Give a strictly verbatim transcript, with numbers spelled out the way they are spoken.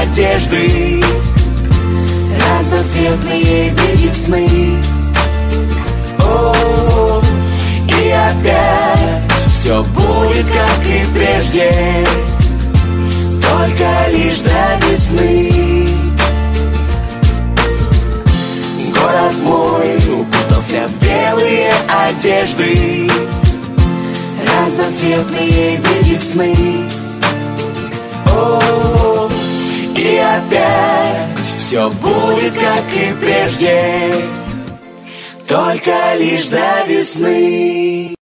одежды, разноцветные видит сны. О, и опять все будет, как и прежде, только лишь до весны. Город мой укутался в белые одежды, разноцветные видит сны. О, и опять все будет, как и прежде, только лишь до весны.